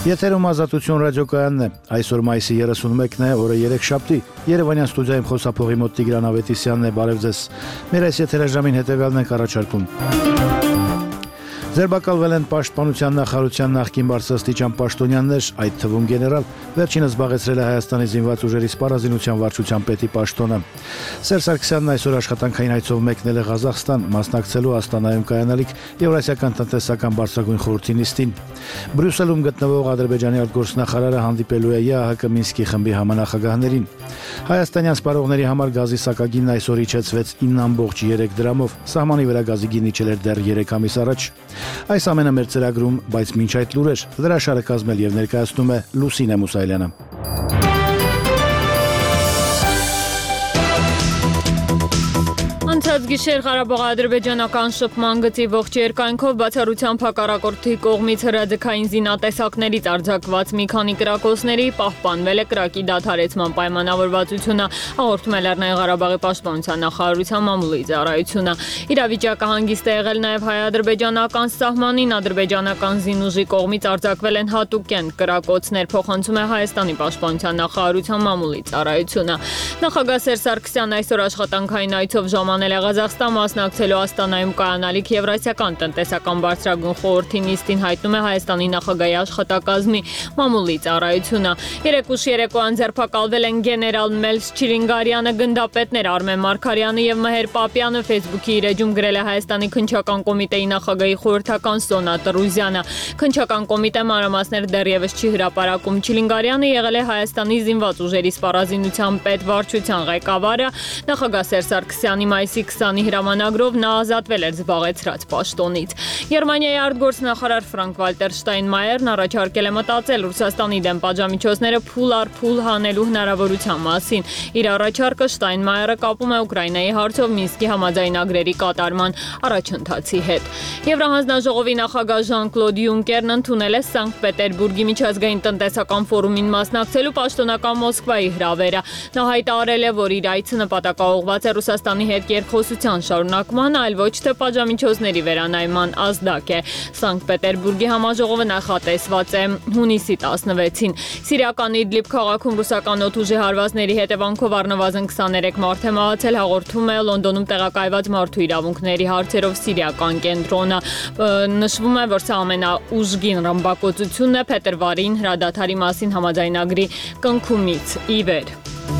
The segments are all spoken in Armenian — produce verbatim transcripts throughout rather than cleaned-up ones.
Եթերում ազատություն ռադիոկայանն է, այսօր մայիսի երեսունմեկն է, օրը երեքշաբթի, Երևանյան ստուդիայում խոսափողի մոտ Տիգրան Ավետիսյանն է, բարև ձեզ, մեր այս եթերաժամին հետևյալն ենք առաջարկում. Ձերբակալվել են պաշտպանության նախարարության նախկին բարձրաստիճան պաշտոնյաներ, այդ թվում գեներալ, վերջինս զբաղեցրել է Հայաստանի զինված ուժերի սպառազինության վարչության պետի պաշտոնը։ Սերժ Սարգսյանն այսօր աշխատանքային այցով մեկնել է Ղազախստան, մասնակցելու Աստանայում կայանալիք Եվրասիական տնտեսական բարձրագույն խորհրդի նիստին։ Բրյուսելում գտնվող Ադրբեջանի արտգործնախարարը հանդիպելու է ԵԱՀԿ Մինսկի խմբի համանախագահներին։ Հայաստանյան սպառողների համար գազի սակագինն այսօր իջեցվեց ինը ամբողջ երեք դրամով, սահմանի վրա գազի գինն իջել էր դեռ երեք ամիս առաջ։ Այս ամենը մեր ծրագրում, բայց մինչ այդ լուրեր, լրաշարը կազմել եւ ներկայացնում է Լուսինե Մուսայելյանը։ Անցած գիշեր Ղարաբաղի ադրբեջանական շփման գծի ողջ երկայնքով բացառությամբ հակառակորդի կողմից հրաձգային զինատեսակներից արձակված մի քանի կրակոցների պահպանվել է կրակի դադարեցման պայմանավորվածությունը, հաղորդում է Լեռնային Ղարաբաղի պաշտպանության նախարարության մամուլի ծառայությունը։ Իրավիճակը հանգիստ է եղել նաև հայ-ադրբեջանական սահմանին, ադրբեջանական զինուժի կողմից արձակվել են հատուկեն կրակոցներ, փոխանցում է Հայաստանի պաշտպանության նախարարության մամուլի ծառայությունը։ Նախագահ Սերժ Սարգսյանն այսօր աշխատանքային այցով ժամանել է Ղազախստան, մասնակցելու Աստանայում կայանալիք Եվրասիական տնտեսական բարձրագույն խորհրդի նիստին, հայտնում է Հայաստանի նախագահի աշխատակազմի մամուլի ծառայությունը։ Երեկուշ երեկոյան ձերբակալվել են գեներալ Մելս Չիլինգարյանը, գնդապետներ Արմեն Մարգարյանը եւ Մհեր Պապյանը, Facebook-ի իր էջում գրել է Հայաստանի քննչական կոմիտեի նախագահի խորհրդական Սոնա Տրուզյանը։ Քննչական կոմիտեն մանրամասներ դեռևս չի հրապարակում։ Չիլինգարյանը եղել է Հայաստանի զինված ուժերի սպառազինության պետվարչության ղեկավարը։ Նախագահ Սերժ Սարգսյանի մայիսի քսանի հրամանագրով նա ազատվել էր զբաղեցրած պաշտոնից։ Գերմանիայի արտգործնախարար Ֆրանկ Վալտեր Շտայնմայերն առաջարկել է մտածել Ռուսաստանի դեմ պատժամիջոցները փուլ առ փուլ հանելու հնարավորության մասին։ Իր առաջարկը Շտայնմայերը կապում է Ուկրաինայի հարցով Մինսկի համաձայնագրերի կատարման առաջընթացի հետ։ Եվրահանձնաժողովի նախագահ Ժան-Կլոդ Յունկերն ընդունել է Սանկտ Պետերբուրգի միջազգային տնտեսական ֆորումին մասնակցելու պաշտոնական Մոսկվայի հրավերը։ Նա հայտարարել է, որ իր այցը նպատակաուղղված է Ռուսաստանի հետ երկխոսության շարունակման, այլ ոչ թե պատժամիջոցների վերանայման ազդակ է։ Սանկտ Պետերբուրգի համաժողովը նախատեսված է հունիսի տասնվեցին։ Սիրիական Իդլիբ քաղաքում ռուսական օդուժի հարվածների հետևանքով առնվազն քսաներեք մարդ է մահացել, հաղորդում է Լոնդոնում տեղակայված մարդու իրավունքների հարցերով սիրիական կենտրոնը։ Նշվում է, որ սա ամենաուժգին ռմբակոծությունն է փետրվարին հրադադարի մասին համաձայնագրի կնքումից ի վեր։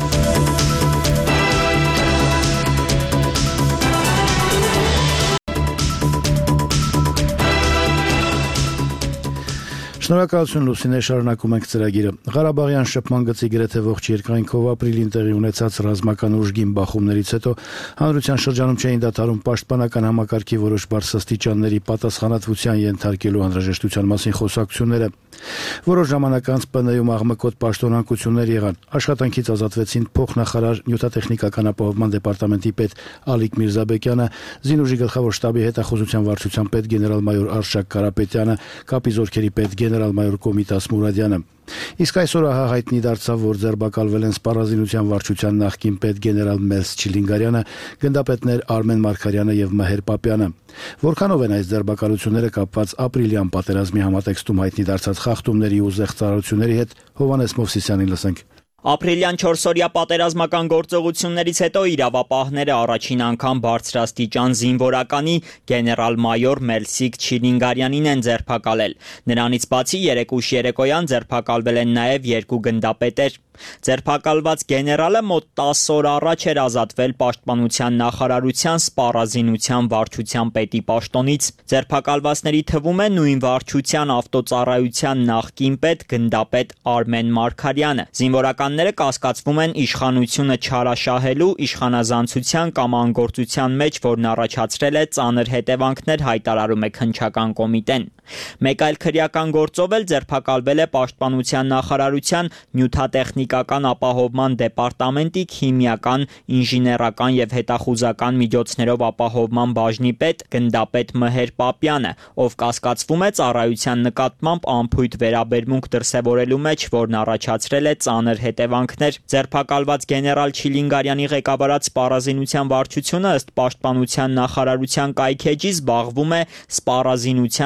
Շնորհակալություն Լուսինե, շարունակում ենք ծրագիրը։ Ղարաբաղյան շփման գծի գրեթե ողջ երկայնքով ապրիլին տեղի ունեցած ռազմական ուժգին բախումներից հետո հանրության շրջանում չէին դադարում պաշտպանական համակարգի որոշ բարձրաստիճանների պատասխանատվության ենթարկելու անհրաժեշտության մասին խոսակցությունները։ Որոշ ժամանակ անց ՊՆ-ում աղմկոտ պաշտոնանկություններ եղան։ Աշխատանքից ազատվեցին փոխնախարար նյութատեխնիկական ապահովման դեպարտամենտի պետ Ալիկ Միրզաբեկյանը, զինուժի գլխավոր շտաբի հետախուզության վարչության պետ գեներալ-մայոր Արշակ Կարապետյանը, կապի զորքերի պետ գեներալ-մայոր Կոմիտաս Մուրադյանը։ Իսկ այսօր ահա հայտնի դարձավ, որ ձերբակալվել են սպառազինության վարչության նախկին պետ գեներալ Մելս Չիլինգարյանը, գնդապետներ Արմեն Մարգարյանը եւ Մհեր Պապյանը։ Որքանով են այս ձերբակալությունները կապված ապրիլյան պատերազմի համատեքստում հայտնի դարձած խախտումների ու զեղծարարությունների հետ, Հովհաննես Մովսիսյանին լսենք։ Ապրիլյան չորսօրյա պատերազմական գործողություններից հետո իրավապահները առաջին անգամ բարձրաստիճան զինվորականի գեներալ-մայոր Մելսիկ Չիլինգարյանին են ձերբակալել։ Նրանից բացի երեկուշ երեկոյան ձերբակալվել են նաև երկու գնդապետեր։ Ձերբակալված գեներալը մոտ տասը օր առաջ էր ազատվել պաշտպանության նախարարության սպառազինության վարչության պետի պաշտոնից։ Ձերբակալվածների թվում է նույն վարչության ավտոծառայության նախկին պետ գնդապետ Արմեն Մարգարյանը։ Զինվորականները կասկածվում են իշխանությունը չարաշահելու, իշխանազանցության կամ անգործության մեջ, որն առաջացրել է ծանր հետևանքներ, հայտարարում է քննչական կոմիտեն։ Մեկ այլ քրեական գործով էլ ձերբակալվել է պաշտպանության նախարարության նյութատեխնիկական ապահովման դեպարտամենտի քիմիական, ինժեներական եւ հետախուզական միջոցներով ապահովման բաժնի պետ գնդապետ Մհեր Պապյանը, ով կասկածվում է ծառայության նկատմամբ անփույթ վերաբերմունք դրսևորելու մեջ, որն առաջացրել է ծանր հետևանքներ։ Ձերբակալված գեներալ Չիլինգարյանի ղեկավարած սպառազինության վարչությունը ըստ պաշտպանության նախարարության կայքեջի զբաղվում է սպառազինության եւ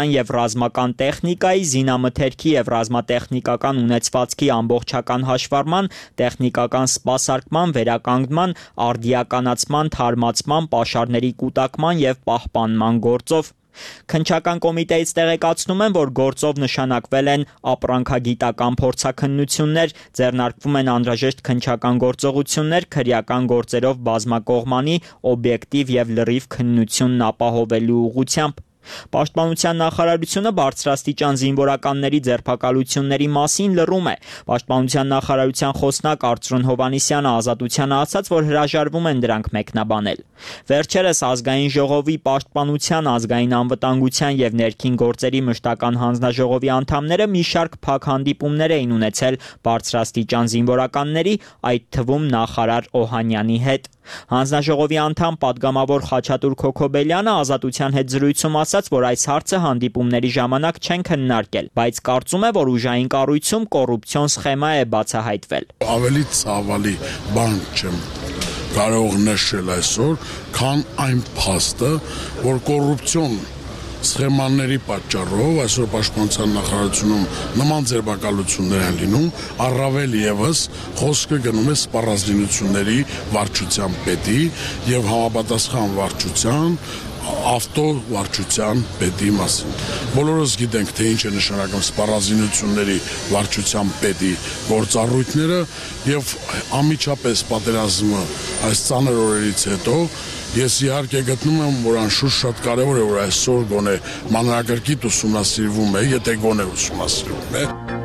ռազմական տեխնիկայի, զինամթերքի եւ ռազմատեխնիկական ունեցվածքի ամբողջական հաշվառման, տեխնիկական սպասարկման, վերականգնման, արդիականացման, թարմացման, պաշարների կուտակման եւ պահպանման գործով։ Քննչական կոմիտեից տեղեկացնում են, որ գործով նշանակվել են ապրանքագիտական փորձաքննություններ, ձեռնարկվում են անհրաժեշտ քննչական գործողություններ քրեական գործերով բազմակողմանի, օբյեկտիվ եւ լրիվ քննությունն ապահովելու ուղղությամբ։ Պաշտպանության նախարարությունը բարձրաստիճան զինվորականների ձերբակալությունների մասին լռում է։ Պաշտպանության նախարարության խոսնակ Արծրուն Հովհաննիսյանը Ազատությանը ասաց, որ հրաժարվում են դրանք մեկնաբանել։ Վերջերս ազգային ժողովի պաշտպանության, ազգային անվտանգության եւ ներքին գործերի մշտական հանձնաժողովի անդամները մի շարք փակ հանդիպումներ էին ունեցել բարձրաստիճան զինվորականների, այդ թվում նախարար Օհանյանի հետ։ Հանձնաժողովի անդամ պատգամավոր Խաչատուր Քոքոբելյանը Ազատության հետ զրույցում ասաց, որ այս հարցը հանդիպումների ժամանակ չեն քննարկել, բայց կարծում է, որ ուժային կառույցում կոռուպցիոն սխեմա է բացահայտվել։ Ավելի ցավալի բան չեմ կարող նշել այսօր, քան այն փաստը, որ կոռուպցիոն սխեմաների պատճառով այսօր պաշտպանության նախարարությունում նման ձերբակալություններ են լինում, առավել եւս խոսքը գնում է սպառազինությունների վարչության պետի եւ համապատասխան վարչության ավտո վարչության պետի մասին։ Բոլորս գիտենք, թե ինչ է նշանակում սպառազինությունների վարչության պետի գործառույթները եւ անմիջապես պատերազմը այս ծանր օրերից հետո ես իհարկե գտնում եմ, որ անշուշտ շատ կարևոր է, որ այսօր գոնե մանրակրկիտ ուսումնասիրվում է, եթե գոնե ուսումնասիրվում է։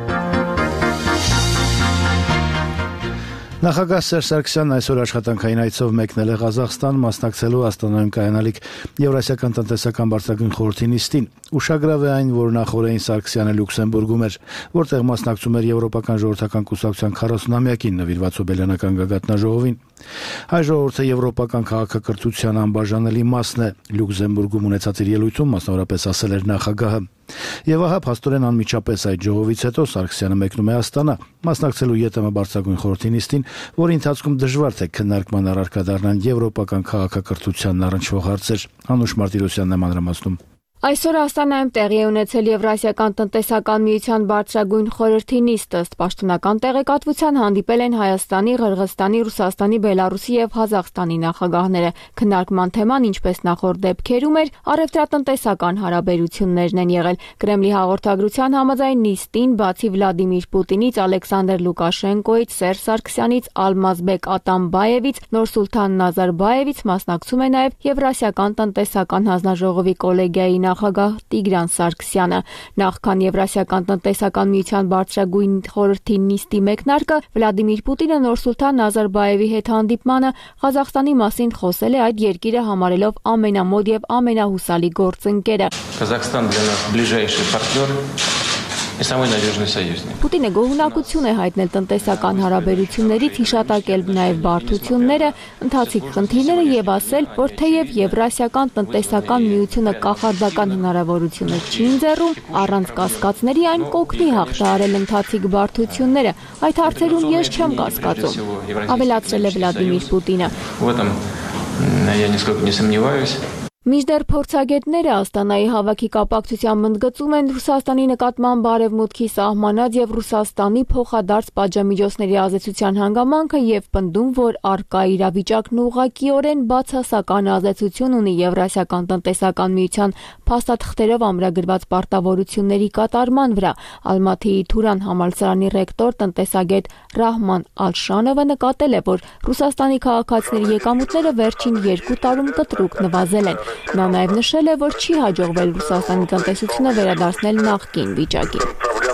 Նախագահ Սերժ Սարգսյանն այսօր աշխատանքային այցով մեկնել է Ղազախստան, մասնակցելու Աստանայում կայանալիք Եվրասիական տնտեսական բարձրագույն խորհրդի նիստին։ Ուշագրավ է այն, որ նախորդին Սարգսյանը Լյուքսեմբուրգում էր, որտեղ մասնակցում էր Եվրոպական ժողովրդական կուսակցության քառասունամյակին նվիրված Հոբելյանական գագաթնաժողովին։ Հայ ժողովուրդը եվրոպական քաղաքակրթության անբաժանելի մասն է, Լյուքսեմբուրգում ունեցած իր ելույթում մասնավորապես ասել էր նախագահը։ Եվ ահա փաստորեն անմիջապես այդ ժողովից հետո Սարգսյանը մեկնում է Աստանա, մասնակցելու ԵՏՄ բարձրագույն խորհրդի նիստին, որի ընթացքում դժվար թե քննարկման առարկա դառնան եվրոպական քաղաքակրթությանն առնչվող հարցեր։ Անուշ Մարտիրոսյանն է մանրամասնում։ Այսօր Աստանայում տեղի է ունեցել Եվրասիական տնտեսական միության բարձրագույն խորհրդի նիստ, ըստ պաշտոնական տեղեկատվության հանդիպել են Հայաստանի, Ղրղստանի, Ռուսաստանի, Բելարուսի եւ Ղազախստանի նախագահները։ Քննարկման թեման, ինչպես նախորդ դեպքերում էր, առևտրատնտեսական հարաբերություններն են եղել։ Կրեմլի հաղորդագրության համաձայն նիստին բացի Վլադիմիր Պուտինից, Ալեքսանդր Լուկաշենկոից, Սերժ Սարգսյանից, Ալմազբեկ Ատամբաևից, Նուրսուլթան Նազարբաևից մասնակցում է նաեւ Եվրասիական տնտեսական հանձնաժողովի կոլեգիայի նախագահ Տիգրան Սարգսյանը։ Նախքան Եվրասիական տնտեսական միության բարձրագույն խորհրդի նիստի մեկնարկը Վլադիմիր Պուտինը Նուրսուլթան Նազարբաևի հետ հանդիպմանը Ղազախստանի մասին խոսել է, այդ երկիրը համարելով ամենամոտ եւ ամենահուսալի գործընկերը։ Казахстан для нас ближайший партнер и самый надежный союзник. Պուտինը գոհունակություն է հայտնել տնտեսական հարաբերություններից, հիշատակել նաև բարդությունները, ընթացիկ խնդիրները եւ ասել, որ թեև Եվրասիական տնտեսական միությունը կախարդական հնարավորություններ չի ընձեռում, առանց կասկածների այն կօգնի հաղթահարել ընթացիկ բարդությունները։ Այդ հարցերում ես չեմ կասկածում, ավելացրել է Վլադիմիր Պուտինը։ В этом я нисколько не сомневаюсь. Մինչդեռ փորձագետները Աստանայի հավաքի կապակցությամբ ընդգծում են Ռուսաստանի նկատմամբ Արևմուտքի սահմանած եւ Ռուսաստանի փոխադարձ պատժամիջոցների ազդեցության հանգամանքը եւ պնդում, որ առկա իրավիճակն ուղղակիորեն բացասական ազդեցություն ունի Եվրասիական տնտեսական միության փաստաթղթերով ամրագրված պարտավորությունների կատարման վրա։ Ալմաթիի Թուրան համալսարանի ռեկտոր տնտեսագետ Ռահման Ալշանովը նկատել է, որ Ռուսաստանի քաղաքացիների եկամուտները վերջին երկու տարում կտրուկ նվազել են։ Նա նաև նշել է, որ չի հաջողվել Ռուսաստանի տնտեսությունը վերադարձնել նախկին վիճակին։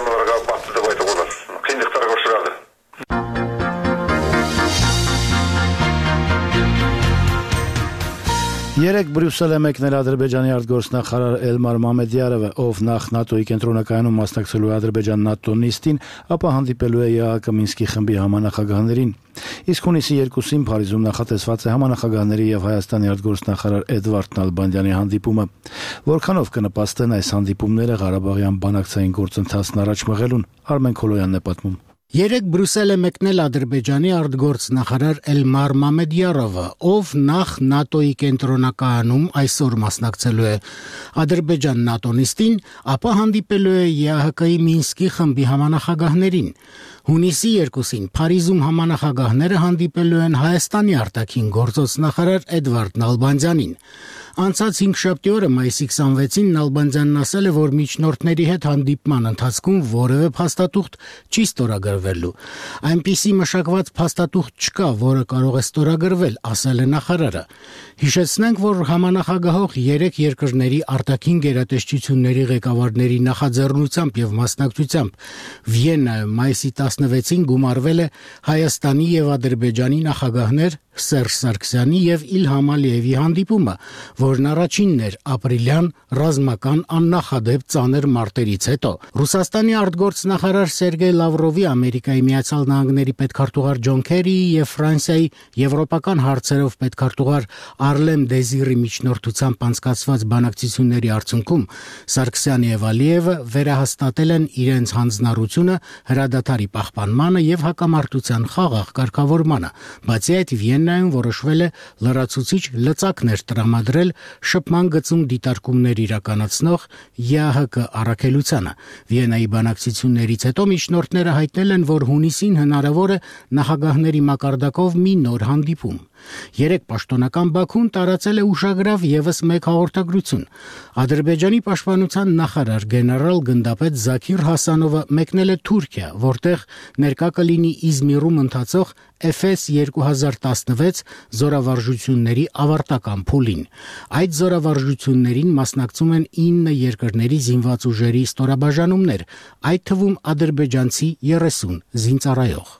Երեք Բրյուսել է մեկնել Ադրբեջանի արտգործնախարար Էլմար Մամեդյարովը, ով նախ ՆԱՏՕ-ի կենտրոնակայանում մասնակցելու Ադրբեջան-ՆԱՏՕ նիստին, ապա հանդիպելու է ԵԱՀԿ Մինսկի խմբի համանախագահներին։ Իսկ հունիսի երկուսին Փարիզում նախատեսված է համանախագահների եւ Հայաստանի արտգործնախարար Էդվարդ Նալբանդյանի հանդիպումը։ Որքանով կնպաստեն այս հանդիպումները Ղարաբաղյան բանակցային գործընթացն առաջ մղելուն, Արմեն Քոլոյանն է պատմում։ Երեկ Բրյուսել է մեկնել Ադրբեջանի արտգործնախարար Էլմար Մամեդյարովը, ով նախ ՆԱՏՕ-ի կենտրոնակայանում այսօր մասնակցելու է Ադրբեջան ՆԱՏՕ նիստին, ապա հանդիպելու է ԵԱՀԿ-ի Մինսկի խմբի համանախագահներին։ Հունիսի երկուսին Փարիզում համանախագահները հանդիպելու են Հայաստանի արտաքին գործոց նախարար Էդվարդ Նալբանդյանին։ Անցած հինգշաբթի օրը մայիսի քսանվեցին Նալբանդյանն ասել է, որ միջնորդների հետ հանդիպման ընթացքում որևէ փաստաթուղթ չի ստորագրվելու։ Այնպիսի մշակված փաստաթուղթ չկա, որը կարող է ստորագրվել, ասել է նախարարը։ Հիշեցնենք, որ համանախագահող երեք երկրների արտաքին գերատեսչությունների ղեկավարների նախաձեռնությամբ եւ մասնակցությամբ Վիեննայում մայիսի տասնվեցին գումարվել է Հայաստանի եւ Ադրբեջանի նախագահներ Սերժ Սարգսյանի եւ Իլհամ Ալիևի հանդիպումը, որն առաջինն էր ապրիլյան ռազմական աննախադեպ ծանր մարտերից հետո։ Ռուսաստանի արտգործնախարար Սերգեյ Լավրովի, Ամերիկայի Միացյալ Նահանգների պետքարտուղար Ջոն Քերիի եւ Ֆրանսիայի եվրոպական հարցերով պետքարտուղար Արլեմ Դեզիրի միջնորդությամբ անցկացված բանակցությունների արդյունքում Սարգսյանը եւ Ալիևը վերահաստատել են իրենց հանձնառությունը հրադադարի պահպանմանը եւ հակամարտության խաղաղ կարգավորմանը։ Բացի այդ, Վիեննայում որոշվել է լրացուցիչ լծակներ տրամադրել շփման գծում դիտարկումներ իրականացնող ԵԱՀԿ առաքելությանը։ Վիեննայի բանակցություններից հետո միջնորդները հայտնել են, որ հունիսին հնարավոր է նախագահների մակարդակով մի նոր հանդիպում։ Երեք պաշտոնական Բաքուն տարածել է ուշագրավ եւս մեկ հաղորդագրություն։ Ադրբեջանի պաշտպանության նախարար գեներալ գնդապետ Զաքիր Հասանովը մեկնել է Թուրքիա, որտեղ ներկա կլինի Իզմիրում ընթացող Էֆես երկու հազար տասնվեց զորավարժությունների ավարտական փուլին։ Այդ զորավարժություններին մասնակցում են ինը երկրների զինված ուժերի ստորաբաժանումներ, այդ թվում ադրբեջանցի երեսուն զինծառայող։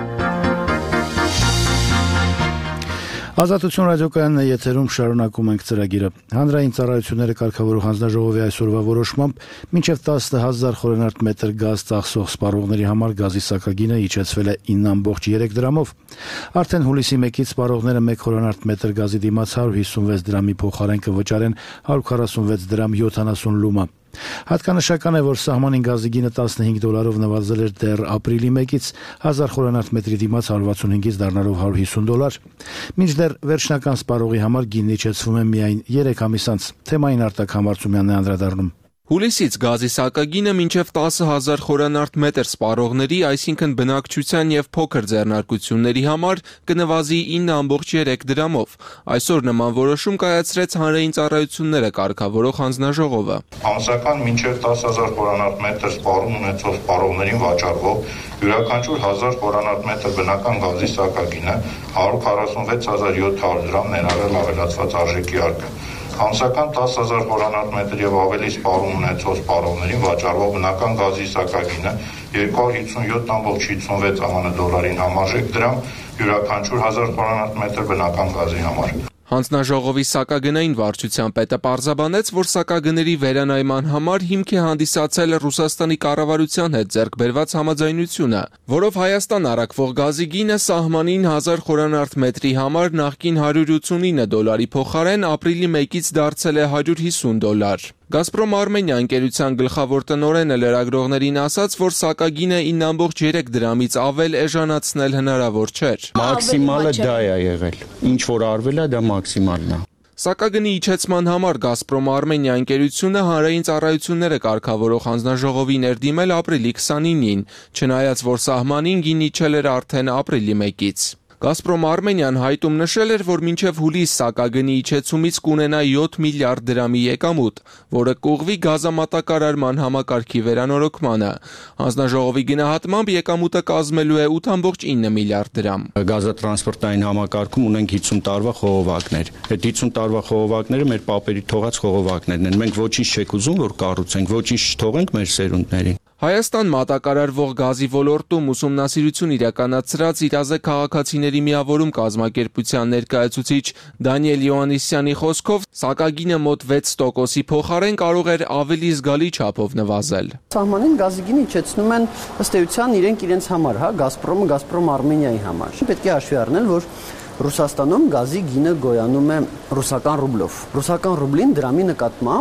Ազատություն ռադիոկայանն է եթերում, շարունակում ենք ծրագիրը։ Հանրային ծառայությունները կարգավորող հանձնաժողովի այսօրվա որոշմամբ մինչև տասը հազար խորանարդ մետր գազ ծախսող սպառողների համար գազի սակագինը իջեցվել է ինը կόμμα երեք դրամով։ Արդեն հուլիսի մեկից սպառողները մեկ խորանարդ մետր գազի դիմաց հարյուր հիսունվեց դրամի փոխարեն կվճարեն հարյուր քառասունվեց դրամ յոթանասուն լումա։ Հատկանշական է, որ սահմանին գազի գինը տասնհինգ դոլարով նվազել էր դեռ ապրիլի մեկից, հազար խորանարդ մետրի դիմաց հարյուր վաթսունհինգից դառնալով հարյուր հիսուն դոլար։ Մինչդեռ վերջնական սպառողի համար գինն իջեցվում է միայն երեք ամիս անց։ Թեմային Արտակ Համարցումյանն է անդրադառնում։ Հուլիսից գազի սակագինը մինչև տասը հազար խորանարդ մետր սպառողների, այսինքն բնակչության եւ փոքր ձեռնարկությունների համար կնվազի ինը կόμμα երեք դրամով։ Այսօր նման որոշում կայացրեց հանրային ծառայությունները կարգավորող հանձնաժողովը։ Ամսական մինչև տասը հազար խորանարդ մետր սպառում ունեցող սպառողներին վաճառվող յուրաքանչյուր հազար խորանարդ մետր բնական գազի սակագինը հարյուր քառասունվեց հազար յոթ հարյուր դրամ ներառել ավելացված արժեքի արկը։ Ամսական տասը հազար խորանարդ մետր եւ ավելի սպառում ունեցող սպառողներին վաճառվող բնական գազի սակագինը երկու հարյուր հիսունյոթ կόμμα հիսունվեց ԱՄՆ դոլարին համարժեք դրամ յուրաքանչյուր հազար խորանարդ մետր բնական գազի համար։ Հանձնաժողովի սակագնային վարչության պետը պարզաբանեց, որ սակագների վերանայման համար հիմք է հանդիսացել Ռուսաստանի կառավարության հետ ձեռք բերված համաձայնությունը, որով Հայաստան առաքվող գազի գինը սահմանին հազար խորանարդ մետրի համար նախկին հարյուր ութսունինը դոլարի փոխարեն ապրիլի մեկից դարձել է հարյուր հիսուն դոլար։ Գազպրոմ Արմենիա ընկերության գլխավոր տնօրենը լրագրողներին ասաց, որ սակագինը ինը կόμμα երեք դրամից ավել էժանացնել հնարավոր չէր։ Մաքսիմալը դա է եղել։ Ինչ որ արվել է, դա մաքսիմալն է։ Սակագնի իջեցման համար Գազպրոմ Արմենիա ընկերությունը հանրային ծառայությունները կարգավորող հանձնաժողովին էր դիմել ապրիլի քսանինին, չնայած որ սահմանին գին իջել էր արդեն ապրիլի մեկից։ Գազպրոմ Արմենիան հայտում նշել էր, որ մինչև հուլիս սակագնի իջեցումից կունենա յոթ միլիարդ դրամի եկամուտ, որը կուղղվի գազամատակարարման համակարգի վերանորոգմանը։ Հանձնաժողովի գնահատմամբ եկամուտը կազմելու է ութ կόμμα ինը միլիարդ դրամ։ Գազատրանսպորտային համակարգում ունենք հիսուն տարվա խողովակներ։ Այդ հիսուն տարվա խողովակները մեր պապերի թողած խողովակներն են։ Մենք ոչինչ չենք ուզում, որ կառուցենք, ոչինչ չթողենք մեր սերունդներին։ Հայաստան մատակարարվող գազի ոլորտում ուսումնասիրություն իրականացրած Իրազե քաղաքացիների միավորում կազմակերպության ներկայացուցիչ Դանիել Յոհաննիսյանի խոսքով սակագինը մոտ վեց տոկոսի փոխարեն կարող էր ավելի զգալի չափով նվազել։ Սահմանին գազի գինը իջեցնում են ըստ էության իրենք իրենց համար, հա, Գազպրոմը, Գազպրոմ Արմենիայի համար։ Պետք է հաշվի առնել, որ Ռուսաստանում գազի գինը գոյանում է ռուսական ռուբլով։ Ռուսական ռուբլին դրամի նկատմամբ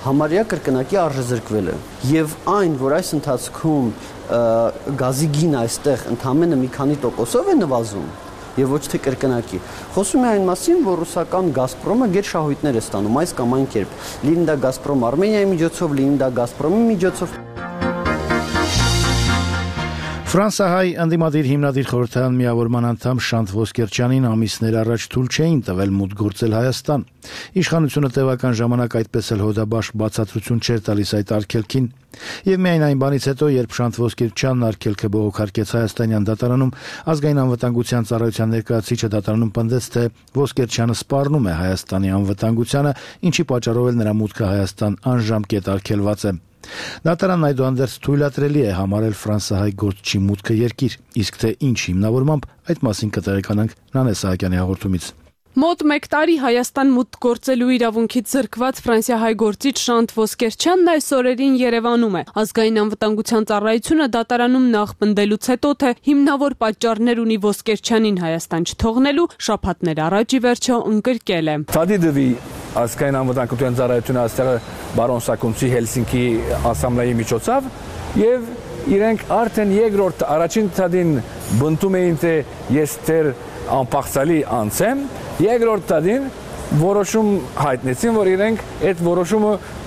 համարյա կրկնակի արժեզրկվել է։ Եվ այն, որ այս ընթացքում գազի գինը այստեղ ընդամենը մի քանի տոկոսով է նվազում, եւ ոչ թե կրկնակի։ Խոսում է այն մասին, որ ռուսական Գազպրոմը գերշահույթներ է ստանում այս կամ այն կերպ։ Լինի դա Գազպրոմ Արմենիայի միջոցով, լինի դա Գազպրոմի միջոցով։ Ֆրանսահայ ընդդիմադիր հիմնադիր խորհրդարան միավորման անդամ Շանթ Ոսկերչյանին ամիսներ առաջ թույլ չէին տվել մուտք գործել Հայաստան։ Իշխանությունը տևական ժամանակ այդպես էլ հոդաբաշխ բացատրություն չէր տալիս այդ արգելքին։ Եվ միայն այն բանից հետո, երբ Շանթ Ոսկերչյանն արգելքը բողոքարկեց Հայաստանյան դատարանում, ազգային անվտանգության ծառայության ներկայացուցիչը դատարանում պնդեց, թե Ոսկերչյանը սպառնում է Հայաստանի անվտանգությանը, ինչի պատճառով էլ նրա մուտքը Հայաստան անժամկետ արգելված է։ Դատարանն այդուհանդերձ թույլատրելի է համարել ֆրանսահայ գործչի մուտքը երկիր, իսկ թե ինչ հիմնավորմամբ, այդ մասին կտեղեկանանք Նանե Սահակյանի հաղորդումից։ Մոտ մեկ տարի Հայաստան մուտք գործելու իրավունքից զրկված ֆրանսիահայ գործիչ Շանթ Ոսկերչյանն այս օրերին Երևանում է։ Ազգային անվտանգության ծառայությունը դատարանում նախ պնդելուց հետո, թե հիմնավոր պատճառներ ունի Ոսկերչյանին Հայաստան չթողնելու, շաբաթներ առաջ ի վերջո ընկրկել է։ Թադիդվի ազգային անվտանգության ծառայությունը այստեղ բարոն Սակունցի Հելսինկի ասամբլեայի միջոցով եւ իրենք արդեն երկրորդ առաջին թադին բնդում էին, թե ես դեռ անպաղցալի անցեմ, երկրորդ տադին որոշում հայտնեցին, որ իրենք այդ որոշումը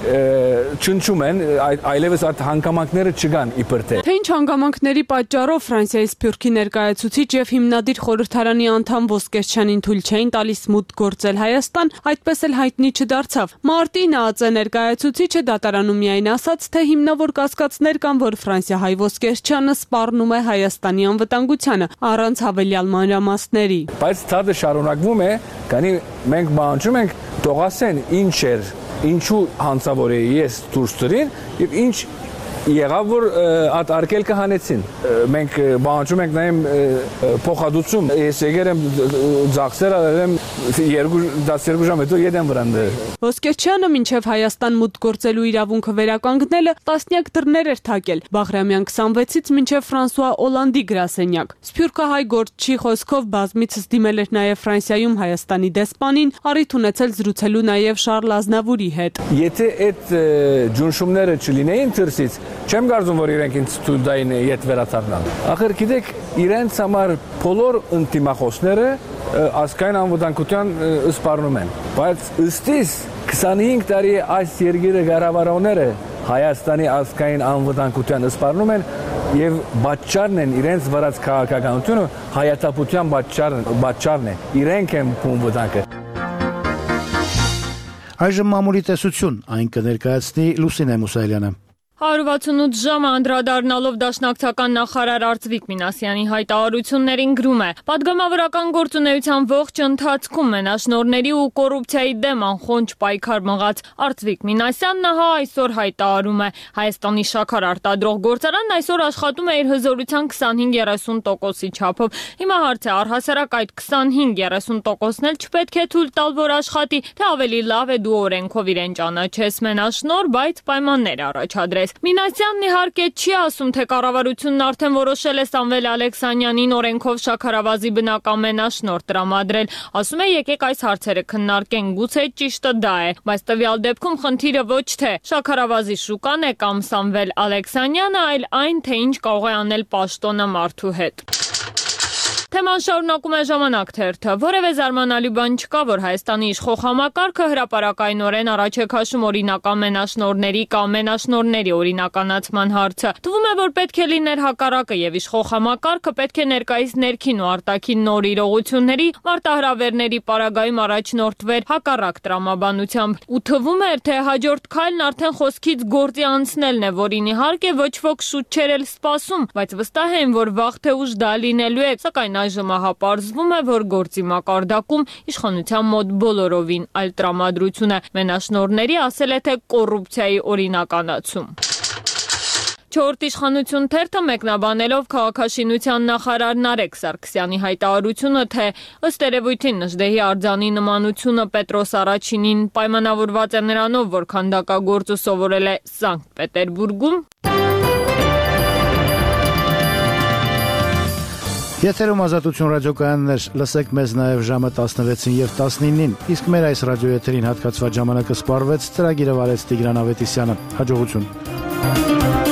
չնչում են, այլևս այդ հանգամանքները չկան իբր թե։ Թե ինչ հանգամանքների պատճառով Ֆրանսիայի Սփյուռքի ներկայացուցիչ եւ հիմնադիր խորհրդարանի անդամ Ոսկերչյանին թույլ չէին տալիս մուտք գործել Հայաստան, այդպես էլ հայտնի չդարձավ։ Մարտին ԱԱԾ ներկայացուցիչը դատարանում միայն ասաց, թե հիմնավոր կասկածներ կան, որ ֆրանսիահայ Ոսկերչյանը սպառնում է Հայաստանի անվտանգությանը, առանց հավելյալ մանրամասների։ Բայց ցածը շարունակվում է, քանի մենք բանջում ենք թողասեն ինչ էր, ինչու հանցավոր էի ես դուրս ծրին եւ ինչ եղավ, որ այդ արկելքը հանեցին։ Մենք բանջում ենք նայեմ փոխադուցում, ես եկել եմ ձախսեր արել դասերգու ժամ հետո յետեմ վրանդը։ Ոսկերչյանը մինչև Հայաստան մուտք գործելու իրավունքը վերականգնելը տասնյակ դռներ էր թակել, Բաղրամյան քսանվեցից մինչև Ֆրանսուଆ Օլանդի գրասենյակ։ Սփյուռքահայ գործչի խոսքով բազմիցս դիմել էր նաև Ֆրանսիայում Հայաստանի դեսպանին, առիթ ունեցել զրուցելու նաև Շարլ Ազնավուրի հետ։ Եթե այդ ջնշումները չլինեին դրսից, չեմ կարծում, որ իրենք ինձ թույլ տային ետ վերադառնալ։ Ախր գիտեք, իրենց համար բոլոր ընդդիմախոսները ազգային անվտանգության սպառնում են, բայց ըստիս քսանհինգ տարի այս երկիրը կառավարողները Հայաստանի ազգային անվտանգության սպառնում են եւ պատճառն են իրենց վրաց քաղաքականությունը հայատապության պատճառն է, իրենք են փուն վտանգը։ Այժմ մամուլի տեսություն, այն կներկայացնի Լուսինե Մուսայելյանը։ հարյուր վաթսունութ ժամը անդրադառնալով դաշնակցական նախարար Արծվիկ Մինասյանի հայտարարություններին գրում է. Պատգամավորական գործունեության ողջ ընթացքում մենաշնորհների ու կոռուպցիայի դեմ անխոնջ պայքար մղած Արծվիկ Մինասյանն ահա այսօր հայտարարում է. Հայաստանի շաքար արտադրող գործարանն այսօր աշխատում է իր հզորության քսանհինգ երեսուն տոկոսի չափով։ Հիմա հարց է առհասարակ այդ քսանհինգ երեսուն տոկոսն էլ չպետք է թույլ տալ, որ աշխատի, թե ավելի լավ է դու օրենքով իրեն ճանաչես մենաշնորհ, բայց պայմաններ առաջադրես։ Մինասյանն իհարկե չի ասում, թե կառավարությունն արդեն որոշել է Սամվել Ալեքսանյանին օրենքով շաքարավազի բնական մենաշնորհ տրամադրել։ Ասում է եկեք այս հարցերը քննարկենք, գուցե ճիշտը դա է, բայց տվյալ դեպքում խնդիրը ոչ թե շաքարավազի շուկան է կամ Սամվել Ալեքսանյանը, այլ այն, թե ինչ կարող է անել պաշտոնը մարդու հետ։ Թեման շարունակում է Ժամանակ թերթը։ Որևէ զարմանալի բան չկա, որ Հայաստանի իշխող համակարգը հրապարակայնորեն առաջ է քաշում օրինական մենաշնորհների կամ մենաշնորհների օրինականացման հարցը։ Թվում է, որ պետք է լիներ հակառակը եւ իշխող համակարգը պետք է ներկայիս ներքին ու արտաքին նոր իրողությունների մարտահրավերների պարագայում առաջնորդվեր հակառակ տրամաբանությամբ։ Ու թվում էր, թե հաջորդ քայլն արդեն խոսքից գործի անցնելն է, որին իհարկե ոչ ոք շուտ չէր էլ սպասում, բայց վստահ են, որ վաղ թե ուշ դա լինելու է, սակայն այժմ ահա պարզվում է, որ գործի մակարդակում իշխանության մոտ բոլորովին այլ տրամադրություն է։ Մենաշնորհների ասել է, թե կոռուպցիայի օրինականացում։ Չորրորդ իշխանություն թերթը մեկնաբանելով քաղաքաշինության նախարար Նարեկ Սարգսյանի հայտարարությունը, թե ըստ երևույթին Նժդեհի արձանի նմանությունը Պետրոս Առաջինին պայմանավորված է նրանով, որ քանդակագործը սովորել է Սանկտ Պետերբուրգում, Եթերում Ազատություն ռադիոկայաններ, լսեք մեզ նաև ժամը տասնվեցին եւ տասնինին, իսկ մեր այս ռադիոեթերին հատկացված ժամանակը սպառվեց, ծրագիրը վարեց Տիգրան Ավետիսյանը։ Հաջողություն։